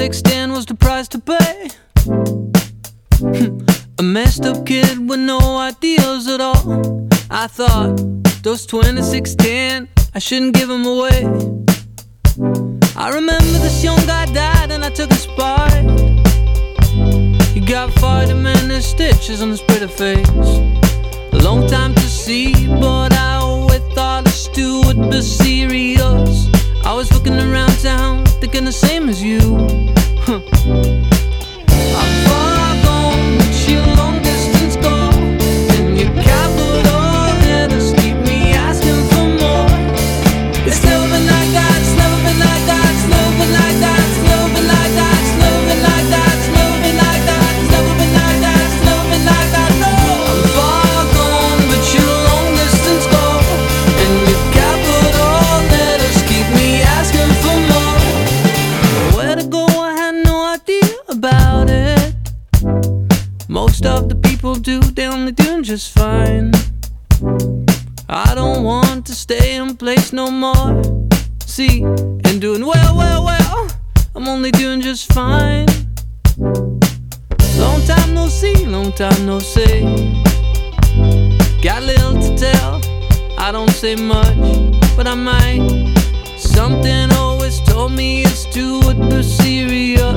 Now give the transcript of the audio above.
lake stand was the price to pay. A messed up kid with no ideals at all. I thought, those 2610, I shouldn't give them away. I remember this young guy died and I took his part. He got vitamin stitches on his pretty face. A long time to see, but I always thought the stew would be serious. I was looking around town, thinking the same as you. I'm far gone, but you long distance go. And your capital letters keep me asking for more. It's never been like that, it's never been like that, it's never been like that, it's never been like that, it's never been like that, it's never been like that, it's never been like that, it's never been like that, no. I'm far gone, but you long distance go. And your capital letters keep me asking for more. Where to go, I had no idea about it. Most of the people do, they only doing just fine. I don't want to stay in place no more. See, and doing well, I'm only doing just fine. Long time no see, long time no say. Got little to tell, I don't say much, but I might. Something always told me it's too serious.